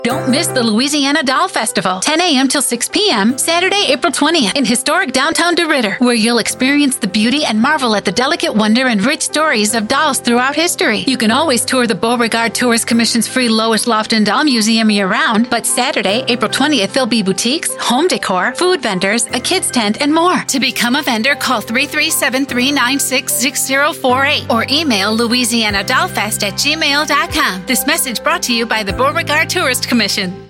Don't miss the Louisiana Doll Festival, 10 a.m. till 6 p.m., Saturday, April 20th, in historic downtown DeRidder, where you'll experience the beauty and marvel at the delicate wonder and rich stories of dolls throughout history. You can always tour the Beauregard Tourist Commission's free Lois Lofton Doll Museum year-round, but Saturday, April 20th, there'll be boutiques, home decor, food vendors, a kids tent, and more. To become a vendor, call 337-396-6048 or email louisianadollfest@gmail.com. This message brought to you by the Beauregard Tourist Commission.